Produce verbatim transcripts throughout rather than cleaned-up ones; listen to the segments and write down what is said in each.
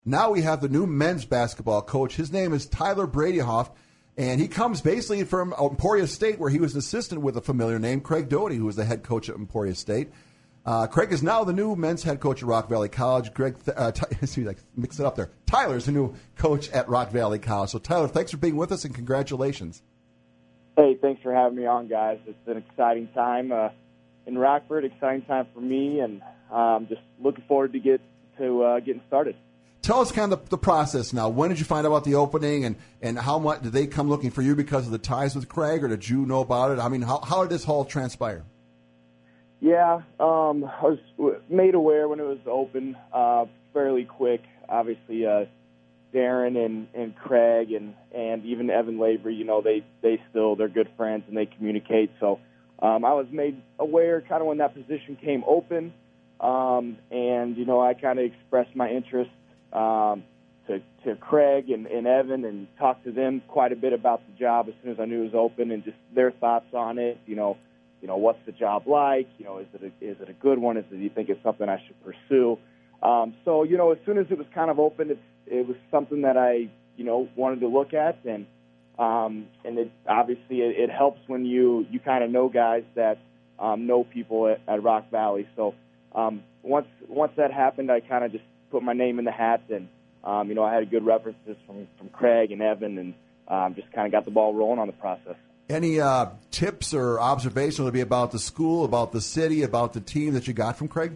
Now we have the new men's basketball coach. His name is Tyler Bradyhoff, and he comes basically from Emporia State, where he was an assistant with a familiar name, Craig Doty, who was the head coach at Emporia State. Uh, Craig is now the new men's head coach at Rock Valley College. Greg, uh, Ty- like, mix it up there. Tyler's the new coach at Rock Valley College. So, Tyler, thanks for being with us, and congratulations. Hey, thanks for having me on, guys. It's an exciting time uh, in Rockford, exciting time for me, and um, just looking forward to get to uh, getting started. Tell us kind of the, the process now. When did you find out about the opening, and, and how much did they come looking for you because of the ties with Craig, or did you know about it? I mean, how, how did this whole transpire? Yeah, um, I was made aware when it was open uh, fairly quick. Obviously, uh, Darren and, and Craig and, and even Evan Lavery, you know, they, they still, they're good friends and they communicate. So um, I was made aware kind of when that position came open, um, and, you know, I kind of expressed my interest Um, to, to Craig and, and Evan and talked to them quite a bit about the job as soon as I knew it was open and just their thoughts on it. You know, you know, what's the job like? You know, is it a, is it a good one? Is it, do you think it's something I should pursue? Um, so, you know, as soon as it was kind of open, it, it was something that I, you know, wanted to look at. And, um, and it obviously it, it helps when you, you kind of know guys that um, know people at, at Rock Valley. So um, once, once that happened, I kind of just put my name in the hat, and um, you know, I had good references from, from Craig and Evan, and um, just kind of got the ball rolling on the process. Any uh, tips or observations would be about the school, about the city, about the team that you got from Craig?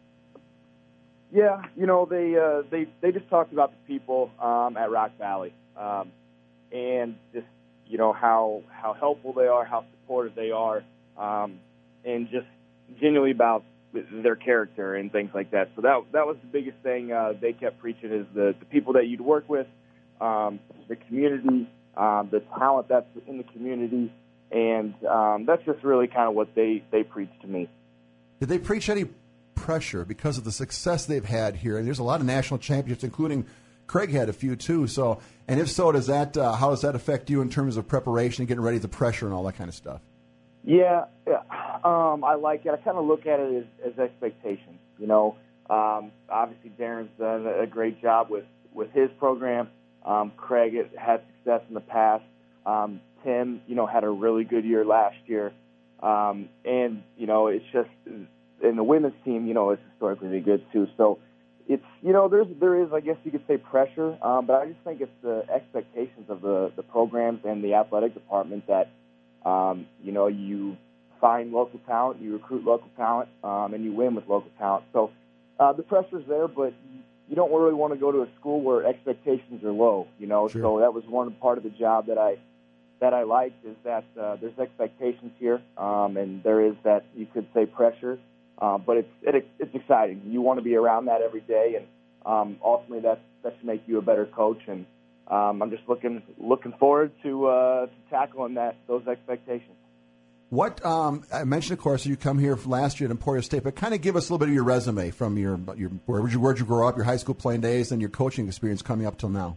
Yeah, you know, they uh, they they just talked about the people um, at Rock Valley, um, and just you know how how helpful they are, how supportive they are, um, and just genuinely about their character and things like that. So that that was the biggest thing uh, they kept preaching is the, the people that you'd work with, um, the community, um, the talent that's in the community, and um, that's just really kind of what they, they preached to me. Did they preach any pressure because of the success they've had here? And there's a lot of national championships, including Craig had a few too. So, and if so, does that uh, how does that affect you in terms of preparation, getting ready, the pressure, and all that kind of stuff? Yeah, yeah. Um, I like it. I kind of look at it as, as expectations. You know, um, obviously Darren's done a great job with, with his program. Um, Craig had success in the past. Um, Tim, you know, had a really good year last year. Um, and, you know, it's just, and the women's team, you know, is historically really good too. So it's, you know, there's, there is, I guess you could say pressure, um, but I just think it's the expectations of the, the programs and the athletic department that, Um, you know, you find local talent, you recruit local talent, um, and you win with local talent. So uh, the pressure's there, but you don't really want to go to a school where expectations are low, you know. Sure. So that was one part of the job that I that I liked is that uh, there's expectations here, um, and there is that you could say pressure, uh, but it's it, it's exciting. You want to be around that every day, and um, ultimately that that should make you a better coach. And Um, I'm just looking looking forward to, uh, to tackling that those expectations. What um, I mentioned, of course, you come here from last year at Emporia State, but kind of give us a little bit of your resume from your your where did you where'd you grow up, your high school playing days, and your coaching experience coming up till now.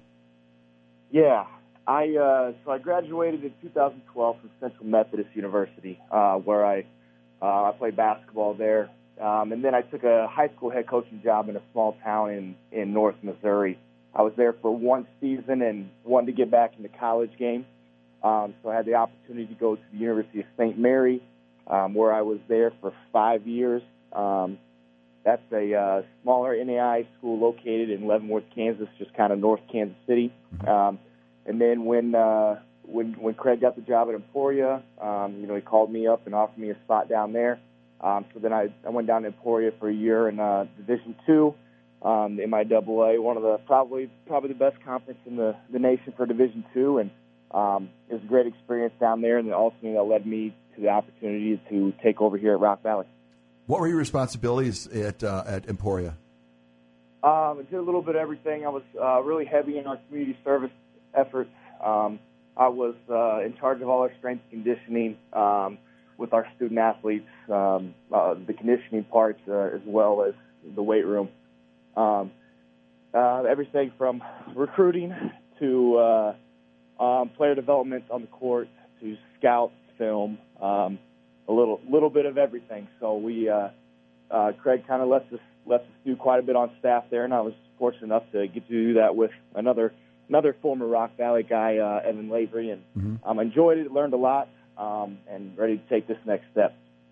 Yeah, I uh, so I graduated in two thousand twelve from Central Methodist University, uh, where I uh, I played basketball there, um, and then I took a high school head coaching job in a small town in in North Missouri. I was there for one season and wanted to get back in the college game. Um, so I had the opportunity to go to the University of Saint Mary, um, where I was there for five years. Um, that's a uh, smaller N A I A school located in Leavenworth, Kansas, just kind of north Kansas City. Um, and then when, uh, when when Craig got the job at Emporia, um, you know, he called me up and offered me a spot down there. Um, so then I, I went down to Emporia for a year in uh, Division Two. Um, M I double A, one of the probably probably the best conference in the, the nation for Division Two, and um, it was a great experience down there. And then ultimately that led me to the opportunity to take over here at Rock Valley. What were your responsibilities at uh, at Emporia? Um, I did a little bit of everything. I was uh, really heavy in our community service efforts. Um, I was uh, in charge of all our strength conditioning um, with our student athletes, um, uh, the conditioning parts uh, as well as the weight room. Um, uh, everything from recruiting to uh, um, player development on the court to scout, film, um, a little little bit of everything. So we, uh, uh, Craig kind of lets us lets us do quite a bit on staff there, and I was fortunate enough to get to do that with another another former Rock Valley guy, uh, Evan Lavery, and mm-hmm. um, enjoyed it, learned a lot, um, and ready to take this next step.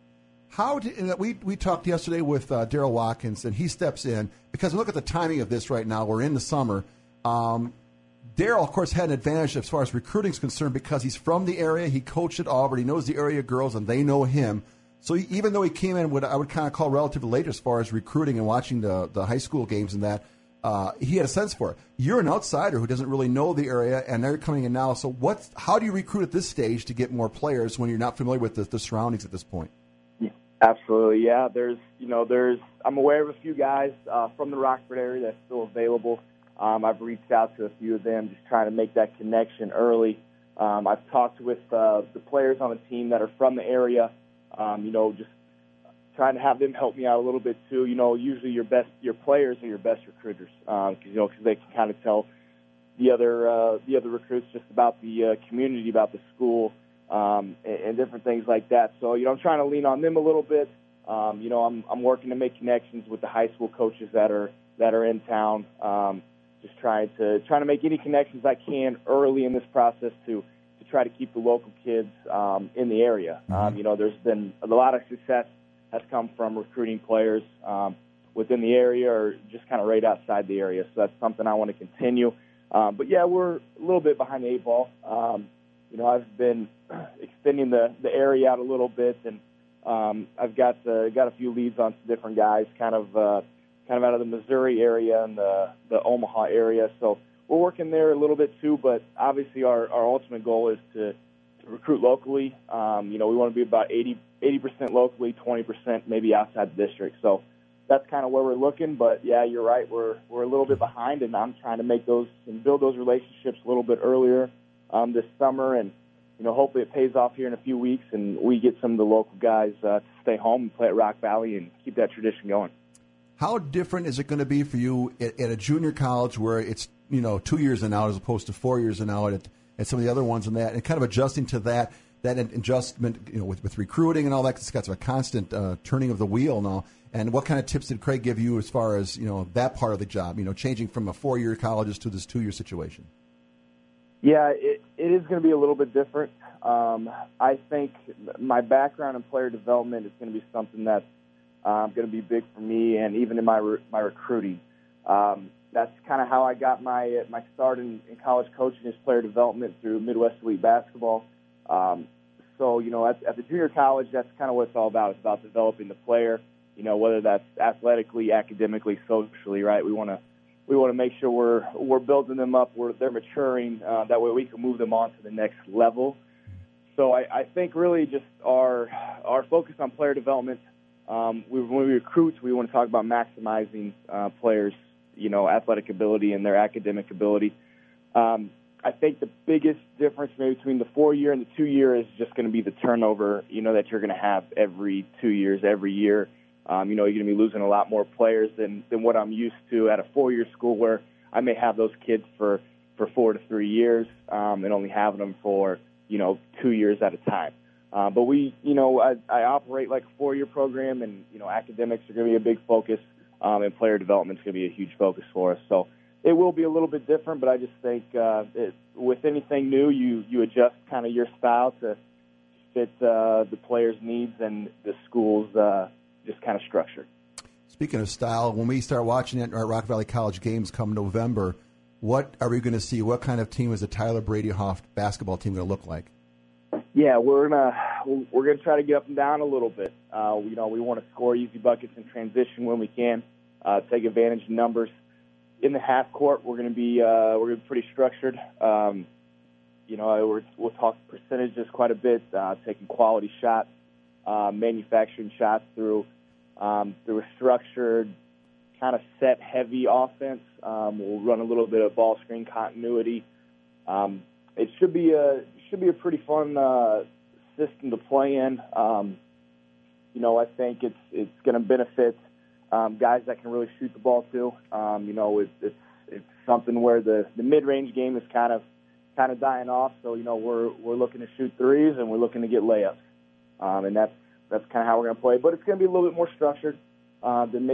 How did, we we talked yesterday with uh, Daryl Watkins, and he steps in because look at the timing of this right now. We're in the summer. Um, Daryl, of course, had an advantage as far as recruiting is concerned because he's from the area. He coached at Auburn. He knows the area girls, and they know him. So he, even though he came in what I would kind of call relatively late as far as recruiting and watching the, the high school games and that, uh, he had a sense for it. You're an outsider who doesn't really know the area, and they're coming in now. So what? How do you recruit at this stage to get more players when you're not familiar with the, the surroundings at this point? Absolutely, yeah. There's, you know, there's. I'm aware of a few guys uh, from the Rockford area that's still available. Um, I've reached out to a few of them, just trying to make that connection early. Um, I've talked with uh, the players on the team that are from the area. Um, you know, just trying to have them help me out a little bit too. You know, usually your best, your players are your best recruiters, because um, you know, because they can kind of tell the other uh, the other recruits just about the uh, community, about the school. Um, and, and different things like that. So, you know, I'm trying to lean on them a little bit. Um, you know, I'm I'm working to make connections with the high school coaches that are that are in town. Um, just trying to trying to make any connections I can early in this process to to try to keep the local kids um, in the area. Mm-hmm. Um, you know, there's been a lot of success has come from recruiting players um, within the area or just kind of right outside the area. So that's something I want to continue. Um, but yeah, we're a little bit behind the eight ball. Um, You know, I've been extending the, the area out a little bit, and um, I've got uh, got a few leads on some different guys, kind of uh, kind of out of the Missouri area and the, the Omaha area. So we're working there a little bit too. But obviously, our, our ultimate goal is to, to recruit locally. Um, you know, we want to be about eighty percent locally, twenty percent maybe outside the district. So that's kind of where we're looking. But yeah, you're right. We're we're a little bit behind, and I'm trying to make those and build those relationships a little bit earlier. Um, this summer, and you know, hopefully it pays off here in a few weeks, and we get some of the local guys uh, to stay home and play at Rock Valley and keep that tradition going. How different is it going to be for you at, at a junior college where it's you know two years and out as opposed to four years and out at, at some of the other ones and that, and kind of adjusting to that that adjustment, you know, with, with recruiting and all that? 'Cause it's got a constant uh, turning of the wheel now. And what kind of tips did Craig give you as far as you know that part of the job? You know, changing from a four-year colleges to this two-year situation. Yeah, it, it is going to be a little bit different. Um, I think my background in player development is going to be something that's um, going to be big for me, and even in my re- my recruiting. Um, that's kind of how I got my my start in, in college coaching, is player development through Midwest Elite Basketball. Um, so, you know, at, at the junior college, that's kind of what it's all about. It's about developing the player, you know, whether that's athletically, academically, socially, right? We want to We want to make sure we're we're building them up, we're, they're maturing. Uh, that way we can move them on to the next level. So I, I think really just our our focus on player development. Um, we, when we recruit, we want to talk about maximizing uh, players, you know, athletic ability and their academic ability. Um, I think the biggest difference maybe between the four-year and the two-year is just going to be the turnover, you know, that you're going to have every two years, every year. Um, you know, you're going to be losing a lot more players than, than what I'm used to at a four-year school, where I may have those kids for, for four to three years um, and only having them for, you know, two years at a time. Uh, but we, you know, I, I operate like a four-year program, and, you know, academics are going to be a big focus, um, and player development is going to be a huge focus for us. So it will be a little bit different, but I just think uh, it, with anything new, you, you adjust kind of your style to fit uh, the players' needs and the school's uh just kind of structure. Speaking of style, when we start watching it, our Rock Valley College games come November, what are we going to see? What kind of team is the Tyler Brady Hoff basketball team going to look like? Yeah, we're gonna we're gonna try to get up and down a little bit. Uh, you know, we want to score easy buckets in transition when we can, uh, take advantage of numbers. In the half court, we're going to be uh, we're going to be pretty structured. Um, you know, we're, we'll talk percentages quite a bit, uh, taking quality shots, uh, manufacturing shots through um, through a structured, kind of set heavy offense. Um, we'll run a little bit of ball screen continuity. Um, it should be a should be a pretty fun uh, system to play in. Um, you know, I think it's it's going to benefit um, guys that can really shoot the ball too. Um, you know, it, it's it's something where the, the mid range game is kind of kind of dying off. So you know, we're we're looking to shoot threes and we're looking to get layups, um, and that's that's kind of how we're going to play. But it's going to be a little bit more structured uh, than maybe at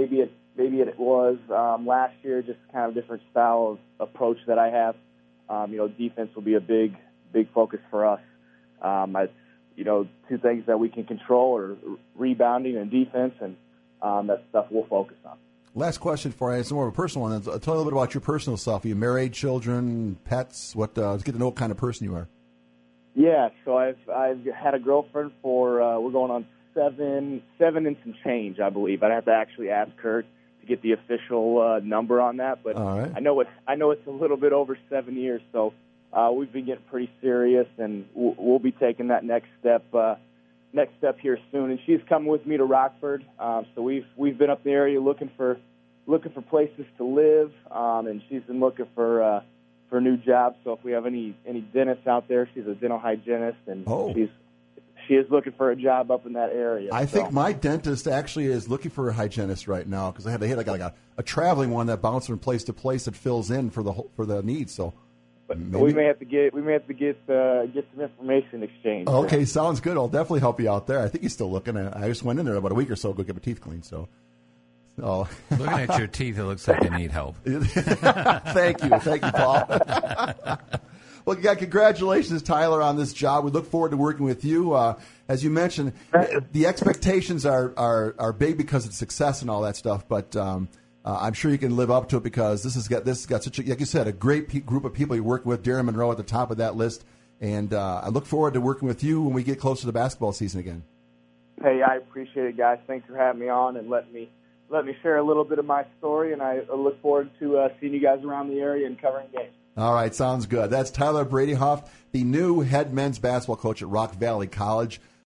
maybe it was um, last year. Just kind of different style of approach that I have. Um, you know, defense will be a big, big focus for us. Um, I, you know, two things that we can control are rebounding and defense, and um, that's stuff we'll focus on. Last question for you. It's more of a personal one. Tell me a little bit about your personal self. Are you married, children, pets? What? Uh, let's get to know what kind of person you are. Yeah, so I've I've had a girlfriend for uh, we're going on seven seven and some change, I believe. I'd have to actually ask her to get the official uh, number on that, but All right. I know it's I know it's a little bit over seven years. So uh, we've been getting pretty serious, and we'll, we'll be taking that next step uh, next step here soon. And she's coming with me to Rockford, um, so we've we've been up in the area looking for looking for places to live, um, and she's been looking for. Uh, for a new job, so if we have any any dentists out there, she's a dental hygienist, and oh. she's she is looking for a job up in that area. I so. think my dentist actually is looking for a hygienist right now because I had they had like a, like a, a traveling one that bounces from place to place that fills in for the whole, for the needs. So, but maybe. we may have to get we may have to get uh, get some information exchanged. Okay, yeah. sounds good. I'll definitely help you out there. I think he's still looking. I just went in there about a week or so ago to get my teeth cleaned. So. Oh. Looking at your teeth, it looks like they need help. Thank you. Thank you, Paul. Well, yeah, congratulations, Tyler, on this job. We look forward to working with you. Uh, as you mentioned, the expectations are, are, are big because of success and all that stuff, but um, uh, I'm sure you can live up to it because this has got, this has got such a, like you said, a great pe- group of people you're working with. Darren Monroe at the top of that list, and uh, I look forward to working with you when we get closer to the basketball season again. Hey, I appreciate it, guys. Thanks for having me on and letting me Let me share a little bit of my story, and I look forward to uh, seeing you guys around the area and covering games. All right, sounds good. That's Tyler Bradyhoff, the new head men's basketball coach at Rock Valley College.